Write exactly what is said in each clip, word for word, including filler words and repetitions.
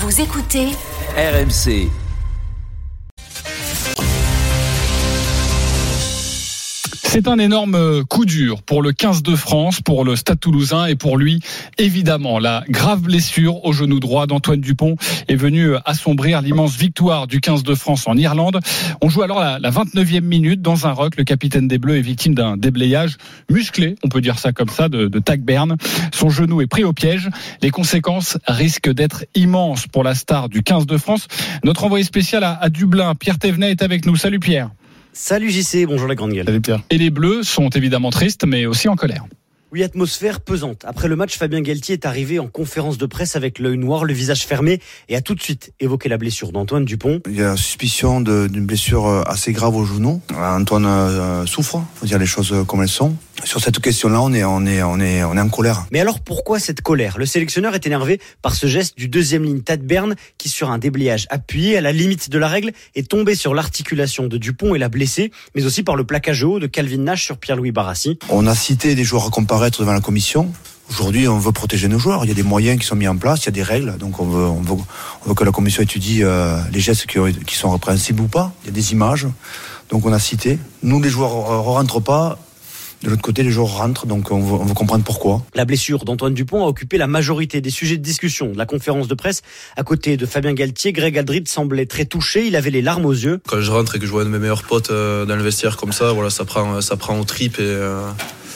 Vous écoutez R M C. C'est un énorme coup dur pour le quinze de France, pour le Stade Toulousain et pour lui, évidemment. La grave blessure au genou droit d'Antoine Dupont est venue assombrir l'immense victoire du quinze de France en Irlande. On joue alors la, la vingt-neuvième minute dans un ruck. Le capitaine des Bleus est victime d'un déblayage musclé, on peut dire ça comme ça, de, de Tag Bern. Son genou est pris au piège. Les conséquences risquent d'être immenses pour la star du quinze de France. Notre envoyé spécial à, à Dublin, Pierre Thévenet, est avec nous. Salut Pierre. Salut J C, bonjour la grande gueule. Salut Pierre. Et les Bleus sont évidemment tristes, mais aussi en colère. Oui, atmosphère pesante. Après le match, Fabien Galtier est arrivé en conférence de presse avec l'œil noir, le visage fermé, et a tout de suite évoqué la blessure d'Antoine Dupont. Il y a suspicion de, d'une blessure assez grave au genou. Antoine euh, souffre, il faut dire les choses comme elles sont. Sur cette question-là, on est, on est, on est, on est en colère. Mais alors pourquoi cette colère ? Le sélectionneur est énervé par ce geste du deuxième ligne Tad Bern qui, sur un déblayage appuyé à la limite de la règle, est tombé sur l'articulation de Dupont et l'a blessé, mais aussi par le plaquage haut de Calvin Nash sur Pierre-Louis Barassi. On a cité des joueurs à comparaître devant la commission. Aujourd'hui, on veut protéger nos joueurs. Il y a des moyens qui sont mis en place, il y a des règles. Donc, on veut, on veut, on veut que la commission étudie euh, les gestes qui, qui sont répréhensibles ou pas. Il y a des images. Donc, on a cité. Nous, les joueurs ne rentrent pas. De l'autre côté, les joueurs rentrent, donc on veut, on veut comprendre pourquoi. La blessure d'Antoine Dupont a occupé la majorité des sujets de discussion de la conférence de presse. À côté de Fabien Galtier, Greg Aldrit semblait très touché, il avait les larmes aux yeux. Quand je rentre et que je vois un de mes meilleurs potes dans le vestiaire comme ça, voilà, ça prend, ça prend aux tripes et, euh,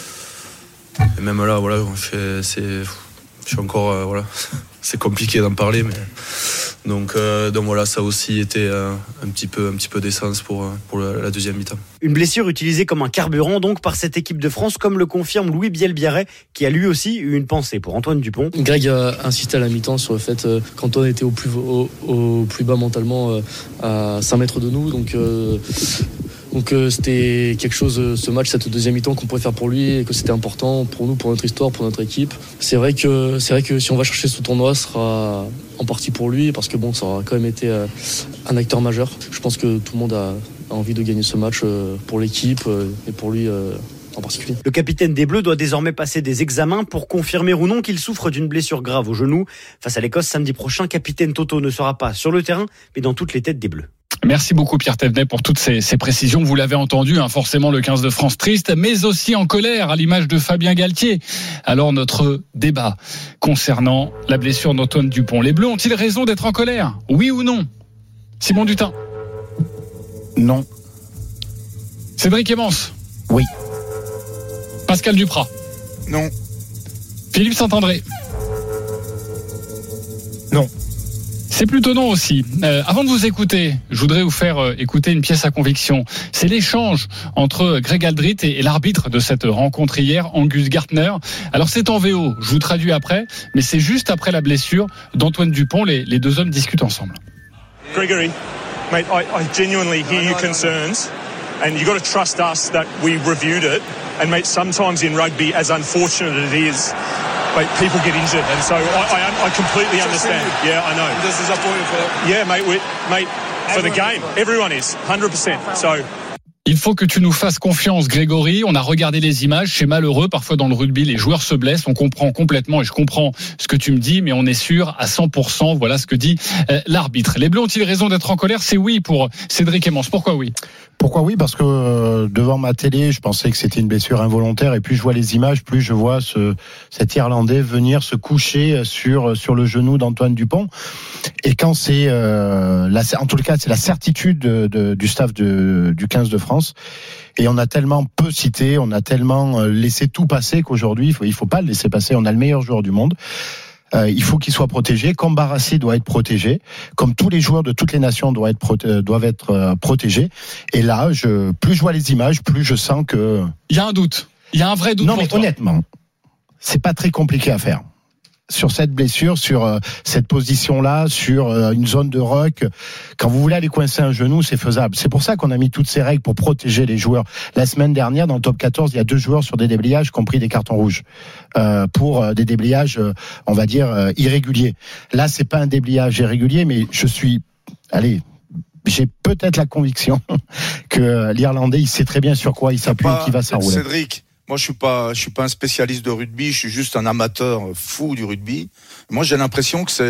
et même là, voilà, je, c'est, je suis encore, euh, voilà, c'est compliqué d'en parler, mais donc, euh, donc voilà, ça a aussi été euh, un petit peu, un petit peu d'essence pour pour la, la deuxième mi-temps. Une blessure utilisée comme un carburant donc par cette équipe de France, comme le confirme Louis Biel-Biarrey, qui a lui aussi eu une pensée pour Antoine Dupont. Greg a insisté à la mi-temps sur le fait euh, qu'Antoine était au plus au, au plus bas mentalement euh, à cinq mètres de nous, donc. Euh, Donc euh, c'était quelque chose, ce match, cette deuxième mi-temps qu'on pouvait faire pour lui et que c'était important pour nous, pour notre histoire, pour notre équipe. C'est vrai que c'est vrai que si on va chercher ce tournoi, ce sera en partie pour lui parce que bon, ça aura quand même été euh, un acteur majeur. Je pense que tout le monde a, a envie de gagner ce match euh, pour l'équipe euh, et pour lui. Euh, En particulier. Le capitaine des Bleus doit désormais passer des examens pour confirmer ou non qu'il souffre d'une blessure grave au genou. Face à l'Écosse samedi prochain, capitaine Toto ne sera pas sur le terrain, mais dans toutes les têtes des Bleus. Merci beaucoup Pierre Thévenet pour toutes ces, ces précisions. Vous l'avez entendu, hein, forcément le quinze de France triste, mais aussi en colère, à l'image de Fabien Galtier. Alors notre débat concernant la blessure d'Antoine Dupont. Les Bleus ont-ils raison d'être en colère ? Oui ou non ? Simon Dutin ? Non. Cédric Emmons ? Oui. Pascal Duprat ? Non. Philippe Saint-André ? Non. C'est plutôt non aussi. Euh, avant de vous écouter, je voudrais vous faire euh, écouter une pièce à conviction. C'est l'échange entre Greg Aldrit et, et l'arbitre de cette rencontre hier, Angus Gartner. Alors c'est en V O, je vous traduis après, mais c'est juste après la blessure d'Antoine Dupont. Les, les deux hommes discutent ensemble. Gregory, mate, I, I genuinely hear your concerns. And you've got to trust us that we reviewed it. And mate, sometimes in rugby, as unfortunate as it is, mate, people get injured. And so I, I, I completely understand. Yeah, I know. This is a point for that. Yeah, mate, we, mate, for the game, everyone is, one hundred percent. So. Il faut que tu nous fasses confiance, Grégory. On a regardé les images, c'est malheureux. Parfois dans le rugby, les joueurs se blessent. On comprend complètement et je comprends ce que tu me dis, mais on est sûr à cent pour cent. Voilà ce que dit euh, l'arbitre. Les Bleus ont-ils raison d'être en colère ? C'est oui pour Cédric Emmons. Pourquoi oui ? Pourquoi oui ? Parce que euh, devant ma télé, je pensais que c'était une blessure involontaire. Et plus je vois les images, plus je vois ce, cet Irlandais venir se coucher sur sur le genou d'Antoine Dupont. Et quand c'est, euh, la, en tout cas, c'est la certitude de, de, du staff de, du quinze de France. Et on a tellement peu cité, on a tellement laissé tout passer qu'aujourd'hui, il faut, il faut pas le laisser passer. On a le meilleur joueur du monde. Euh, il faut qu'il soit protégé, comme Barassi doit être protégé, comme tous les joueurs de toutes les nations doivent être, proté- doivent être euh, protégés. Et là, je, plus je vois les images, plus je sens que... Il y a un doute. Il y a un vrai doute. Non, pour mais toi. Honnêtement, c'est pas très compliqué à faire. Sur cette blessure, sur euh, cette position-là, sur euh, une zone de ruck, quand vous voulez aller coincer un genou, c'est faisable. C'est pour ça qu'on a mis toutes ces règles pour protéger les joueurs. La semaine dernière, dans le top quatorze, il y a deux joueurs sur des déblayages qui ont pris des cartons rouges euh, pour euh, des déblayages, euh, on va dire, euh, irréguliers. Là, c'est pas un déblayage irrégulier, mais je suis... Allez... J'ai peut-être la conviction que l'Irlandais, il sait très bien sur quoi il s'appuie et qu'il va s'enrouler. Cédric, moi je suis pas, je suis pas un spécialiste de rugby, je suis juste un amateur fou du rugby. Moi j'ai l'impression que c'est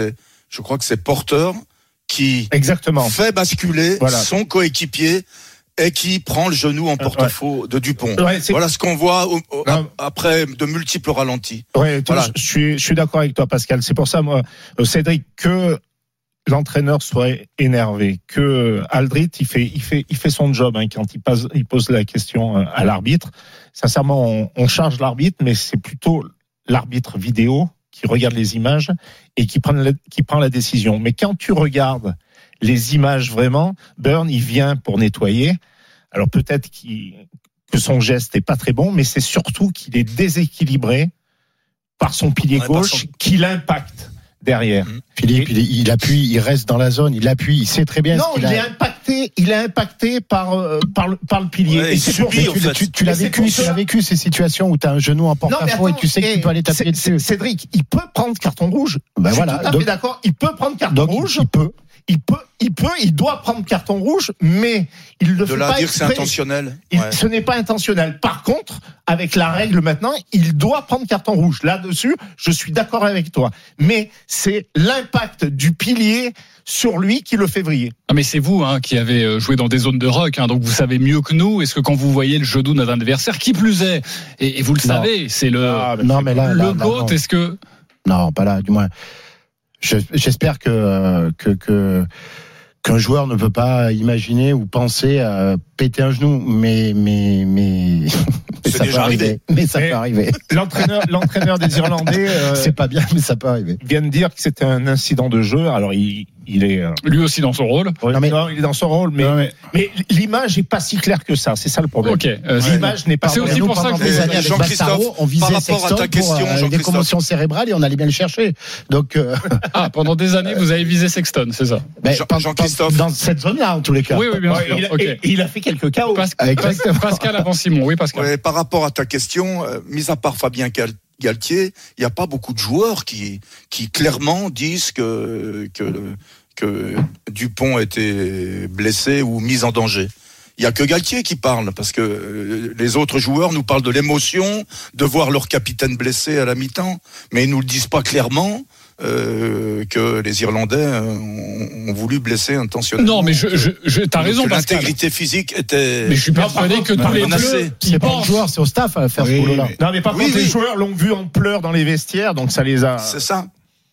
Je crois que c'est Porter qui Exactement. fait basculer Voilà. son coéquipier et qui prend le genou en porte-faux ouais. de Dupont. Ouais, c'est... Voilà ce qu'on voit au, au, après de multiples ralentis. Ouais, voilà. je, je suis, je suis d'accord avec toi, Pascal. C'est pour ça, moi, Cédric, que l'entraîneur soit énervé, que Aldrit, il fait, il fait, il fait son job hein, quand il, passe, il pose la question à l'arbitre. Sincèrement, on, on charge l'arbitre, mais c'est plutôt l'arbitre vidéo qui regarde les images et qui prend la, qui prend la décision. Mais quand tu regardes les images vraiment, Burn, il vient pour nettoyer. Alors peut-être qu'il, que son geste n'est pas très bon, mais c'est surtout qu'il est déséquilibré par son pilier ouais, gauche, son... qui l'impacte derrière. Mmh. Philippe, il, il appuie, il reste dans la zone, il appuie, il sait très bien. Non, ce qu'il il a... est impacté, il est impacté par euh, par le par le pilier. Ouais, et c'est subit, pour, tu, tu, tu, tu l'as vécu, tu l'as vécu ces situations où tu as un genou en porte-à-faux et tu sais que tu peux aller taper dessus. Cédric, il peut prendre carton rouge. Ben je voilà. suis tout à donc, fait d'accord. Il peut prendre carton donc, rouge. Il peut. Il peut, il peut, il doit prendre carton rouge, mais il le de fait là pas dire exprès. que c'est intentionnel. Il, ouais. Ce n'est pas intentionnel. Par contre, avec la règle maintenant, il doit prendre carton rouge. Là-dessus, je suis d'accord avec toi. Mais c'est l'impact du pilier sur lui qui le fait vriller. Ah mais c'est vous hein, qui avez joué dans des zones de rock, hein, donc vous savez mieux que nous. Est-ce que quand vous voyez le genou d'un adversaire, qui plus est, et, et vous le non. savez, c'est le, ah, mais non, mais là, le là, là, GOAT, est-ce que... Non, pas là, du moins... Je, j'espère que, que, que, qu'un joueur ne peut pas imaginer ou penser à péter un genou, mais, mais, mais, c'est ça déjà peut arriver. arrivé. Mais ça mais peut arriver. L'entraîneur, l'entraîneur des Irlandais, euh, c'est pas bien, mais ça peut arriver. Vient de dire que c'était un incident de jeu. Alors, il, il est, euh... lui aussi dans son rôle. Ouais, non, mais, non, il est dans son rôle, mais, mais... mais l'image est pas si claire que ça. C'est ça le problème. Ok. Euh, l'image n'est pas. C'est aussi pour ça que des années avec Bassaro, on visait Sexton pour euh, des commotions cérébrales et on allait bien le chercher. Donc. Euh... Ah, pendant des années, vous avez visé Sexton, c'est ça. Ben, Jean, Jean-Christophe. Dans cette zone-là, en tous les cas. Oui, oui, bien ouais, sûr. Il a, okay. et, et il a fait quelques cas. Pas, Pascal, Pascal avant Simon. Oui, Pascal. Ouais, par rapport à ta question, euh, mis à part Fabien Cal- Galtier, il n'y a pas beaucoup de joueurs qui, qui clairement disent que, que, que Dupont était blessé ou mis en danger. Il n'y a que Galtier qui parle, parce que les autres joueurs nous parlent de l'émotion, de voir leur capitaine blessé à la mi-temps, mais ils ne nous le disent pas clairement. Euh, que les Irlandais euh, ont, ont voulu blesser intentionnellement. Non, mais je, je, je t'as raison, Pascal. L'intégrité physique était. Mais je suis persuadé que tous les bleus, c'est pas le joueur, c'est au staff à faire oui, ce boulot-là. Mais... Non, mais par oui, contre, oui. les joueurs l'ont vu en pleurs dans les vestiaires, donc ça les a. C'est ça.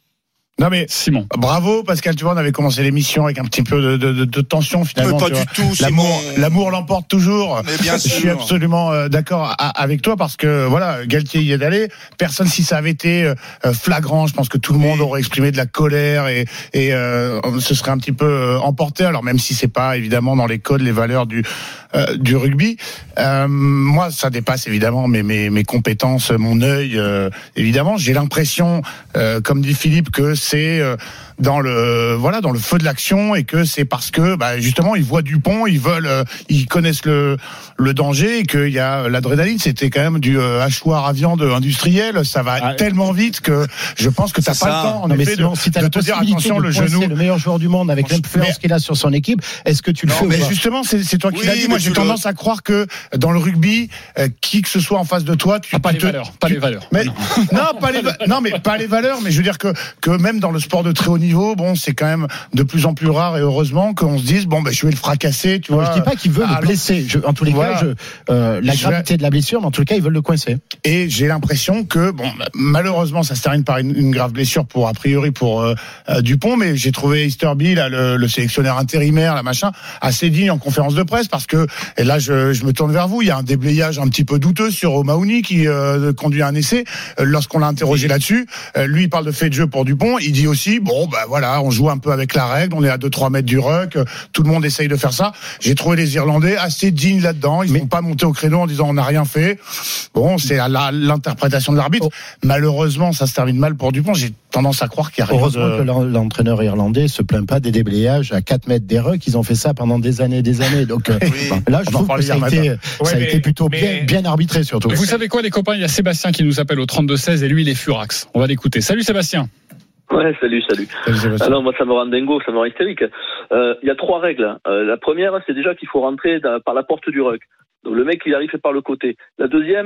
Non mais Simon. Bravo Pascal, tu vois, on avait commencé l'émission avec un petit peu de, de, de, de tension finalement. Mais pas du tout, l'amour, Simon. L'amour l'emporte toujours. Mais bien sûr. Je suis absolument euh, d'accord a, avec toi parce que voilà, Galtier y est allé. Personne, si ça avait été euh, flagrant, je pense que tout le monde aurait exprimé de la colère et, et euh, ce serait un petit peu euh, emporté. Alors même si c'est pas évidemment dans les codes, les valeurs du euh, du rugby, euh, moi ça dépasse évidemment mes mes, mes compétences, mon œil. Euh, évidemment, j'ai l'impression, euh, comme dit Philippe, que c'est euh, dans le voilà dans le feu de l'action et que c'est parce que bah, justement ils voient Dupont, ils veulent, euh, ils connaissent le le danger et qu'il y a l'adrénaline. C'était quand même du euh, hachoir à viande industriel. Ça va ah, tellement vite que je pense que t'as pas ça. le temps en non, effet de, si de te dire attention de le genou. C'est le meilleur joueur du monde avec l'influence qu'il a sur son équipe. Est-ce que tu le non, fais mais ou pas justement c'est, c'est toi qui oui, l'as dit. Moi j'ai tendance le... à croire que dans le rugby, euh, qui que ce soit en face de toi, tu ah, pas tu les te, valeurs, pas tu, les valeurs. Mais, non, non pas les non mais pas les valeurs. Mais je veux dire que que même dans le sport de très haut niveau, bon, c'est quand même de plus en plus rare et heureusement qu'on se dise bon ben je vais le fracasser, tu non, vois. Je dis pas qu'il veut ah, le blesser. Je, en tous les voilà. cas, je, euh, la gravité vais... de la blessure, mais en tous les cas, ils veulent le coincer. Et j'ai l'impression que bon, malheureusement, ça se termine par une, une grave blessure pour a priori pour euh, euh, Dupont, mais j'ai trouvé Easterby, là, le, le sélectionneur intérimaire, la machin, assez digne en conférence de presse parce que et là je, je me tourne vers vous, il y a un déblayage un petit peu douteux sur O'Mahony qui euh, conduit un essai. Euh, lorsqu'on l'a interrogé oui. là-dessus, euh, lui il parle de fait de jeu pour Dupont, il dit aussi bon ben voilà, on joue un peu avec la règle, on est à deux trois mètres du ruck, tout le monde essaye de faire ça. J'ai trouvé les Irlandais assez dignes là-dedans, ils ne vont pas monter au créneau en disant on n'a rien fait. Bon, c'est à la, l'interprétation de l'arbitre. Oh. Malheureusement, ça se termine mal pour Dupont. J'ai tendance à croire qu'il y a rien heureusement de... que l'entraîneur irlandais se plaint pas des déblayages à quatre mètres des rucks. Ils ont fait ça pendant des années et des années. Donc oui. bon, là, je on trouve que ça a, été, ouais, ça a mais, été plutôt mais... bien, bien arbitré surtout. Vous savez quoi les copains, il y a Sébastien qui nous appelle au trente-deux seize et lui il est furax. On va l'écouter. Salut Sébastien. Ouais, salut, salut. salut Alors moi, ça me rend dingo, ça me rend hystérique. Il euh, y a trois règles. Euh, la première, c'est déjà qu'il faut rentrer dans, par la porte du ruck. Donc le mec, il arrive par le côté. La deuxième,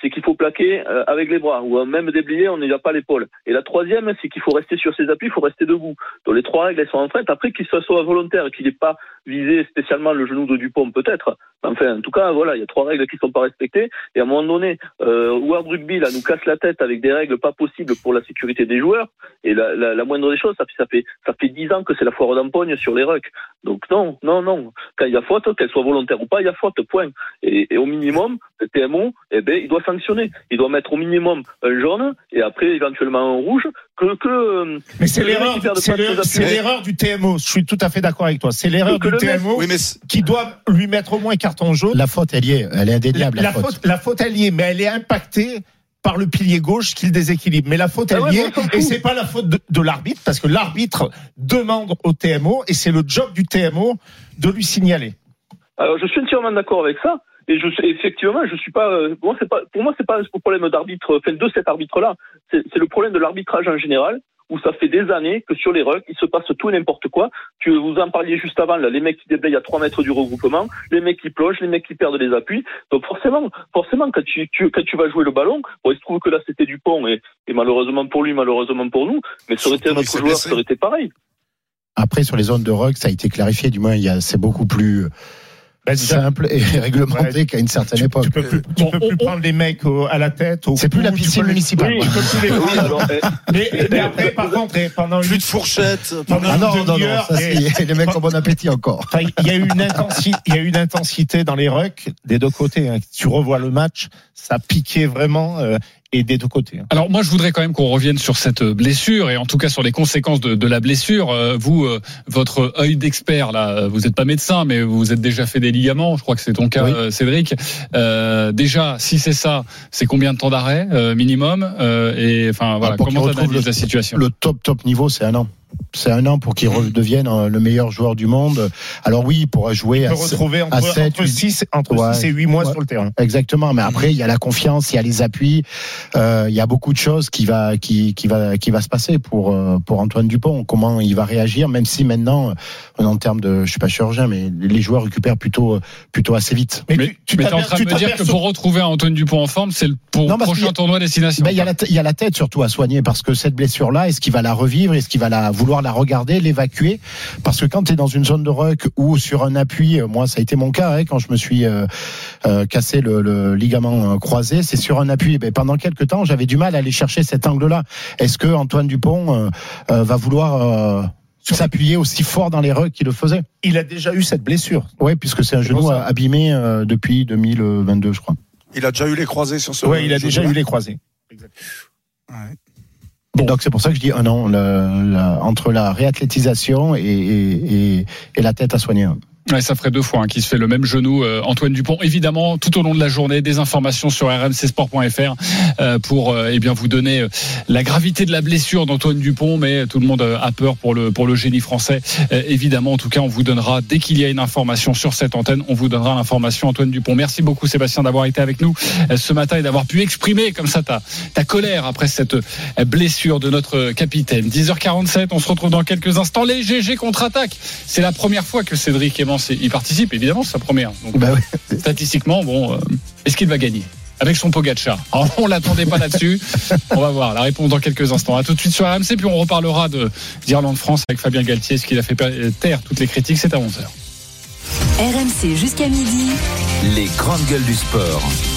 c'est qu'il faut plaquer euh, avec les bras, ou même déblayer, on n'y a pas l'épaule. Et la troisième, c'est qu'il faut rester sur ses appuis, il faut rester debout. Donc les trois règles, elles sont enfreintes. Après, qu'il soit, soit volontaire, qu'il n'ait pas visé spécialement le genou de Dupont, peut-être. Enfin, en tout cas, voilà, il y a trois règles qui ne sont pas respectées. Et à un moment donné, euh, World Rugby, là, nous casse la tête avec des règles pas possibles pour la sécurité des joueurs. Et la, la, la moindre des choses, ça fait, ça fait, ça fait dix ans que c'est la foire d'empoigne sur les rucks. Donc non, non, non. Quand il y a faute, qu'elle soit volontaire ou pas, il y a faute, point. Et, et au minimum, le T M O, eh ben, il doit sanctionner. Il doit mettre au minimum un jaune et après éventuellement un rouge. Que, que, mais c'est que l'erreur, c'est, le, c'est l'erreur du T M O. Je suis tout à fait d'accord avec toi. C'est l'erreur que du T M O oui, mais qui doit lui mettre au moins carton jaune. La faute, elle y est. Elle est indéniable. La, la, la faute. faute, la faute, elle y est, mais elle est impactée par le pilier gauche qui le déséquilibre. Mais la faute, elle ah ouais, y est. Et c'est pas la faute de, de l'arbitre, parce que l'arbitre demande au T M O et c'est le job du T M O de lui signaler. Alors, je suis entièrement d'accord avec ça. Et je, effectivement, je suis pas, euh, moi, c'est pas, pour moi, c'est pas un problème d'arbitre, enfin, de cet arbitre-là. C'est, c'est le problème de l'arbitrage en général, où ça fait des années que sur les rucks, il se passe tout et n'importe quoi. Tu, vous en parliez juste avant, là, les mecs qui déblayent à trois mètres du regroupement, les mecs qui plongent, les mecs qui perdent les appuis. Donc, forcément, forcément, quand tu, tu, quand tu vas jouer le ballon, bon, il se trouve que là, c'était Dupont, et, et malheureusement pour lui, malheureusement pour nous, mais ça aurait été un autre joueur, ça aurait été pareil. Après, sur les zones de ruck, ça a été clarifié, du moins, il y a, c'est beaucoup plus, Ben, simple et réglementé ouais. qu'à une certaine tu, époque. Tu peux plus, tu bon, peux plus on, prendre les mecs au, à la tête. Au c'est cou, plus la piscine municipale. Oui, les... oui, alors, mais, mais après, par contre, pendant plus une... de fourchette. Pendant ah non, non, non, ça, c'est les mecs ont bon appétit encore. Il y a eu une intensité, il y a eu une intensité dans les rucks des deux côtés. Hein. Tu revois le match, ça piquait vraiment. Euh, Et des deux côtés. Alors moi je voudrais quand même qu'on revienne sur cette blessure et en tout cas sur les conséquences de, de la blessure. Euh, vous, euh, votre œil d'expert là, vous n'êtes pas médecin mais vous êtes déjà fait des ligaments. Je crois que c'est ton cas, oui. euh, Cédric. Euh, déjà, si c'est ça, c'est combien de temps d'arrêt euh, minimum euh, et enfin voilà, ah, comment t'analyses la situation? Le top top niveau, c'est un an. C'est un an pour qu'il redevienne le meilleur joueur du monde. Alors oui, il pourra jouer à, retrouver entre, à sept, entre six, entre ouais, six et huit mois ouais, sur le terrain. Exactement. Mais après, il y a la confiance, il y a les appuis, euh, il y a beaucoup de choses qui va, qui, qui va, qui va se passer pour, pour Antoine Dupont. Comment il va réagir, même si maintenant, en termes de, je suis pas chirurgien, mais les joueurs récupèrent plutôt, plutôt assez vite. Mais, mais tu, tu mais t'es en train de me dire que pour retrouver un Antoine Dupont en forme, c'est le pour non, prochain tournoi destination. Ben, il y a la, il y a la tête surtout à soigner parce que cette blessure-là, est-ce qu'il va la revivre, est-ce qu'il va la vouloir la regarder, l'évacuer, parce que quand tu es dans une zone de ruck ou sur un appui, moi ça a été mon cas hein, quand je me suis euh, euh, cassé le, le ligament croisé, c'est sur un appui. Ben, pendant quelques temps, j'avais du mal à aller chercher cet angle-là. Est-ce que Antoine Dupont euh, euh, va vouloir euh, s'appuyer aussi fort dans les rucks qu'il le faisait? Il a déjà eu cette blessure. Oui, puisque c'est un c'est genou abîmé euh, depuis deux mille vingt-deux, je crois. Il a déjà eu les croisés sur ce. Oui, il a déjà eu les croisés. Exact. Ouais. Bon. Donc c'est pour ça que je dis un an la, la, entre la réathlétisation et, et, et, et la tête à soigner. Ouais, ça ferait deux fois hein, qui se fait le même genou. Euh, Antoine Dupont, évidemment, tout au long de la journée, des informations sur r m c sport point f r euh, pour euh, eh bien vous donner euh, la gravité de la blessure d'Antoine Dupont, mais tout le monde a peur pour le pour le génie français. Euh, évidemment, en tout cas, on vous donnera dès qu'il y a une information sur cette antenne, on vous donnera l'information. Antoine Dupont, merci beaucoup Sébastien d'avoir été avec nous euh, ce matin et d'avoir pu exprimer comme ça ta ta colère après cette euh, blessure de notre capitaine. dix heures quarante-sept, on se retrouve dans quelques instants. Les G G contre-attaque. C'est la première fois que Cédric Aimant il participe, évidemment, c'est sa première. Donc, bah ouais. Statistiquement, bon, euh, est-ce qu'il va gagner avec son Pogacar? Alors, on l'attendait pas là-dessus. On va voir la réponse dans quelques instants. À tout de suite sur R M C, puis on reparlera de d'Irlande-France avec Fabien Galtier, ce qu'il a fait taire toutes les critiques. C'est à onze heures. R M C jusqu'à midi. Les grandes gueules du sport.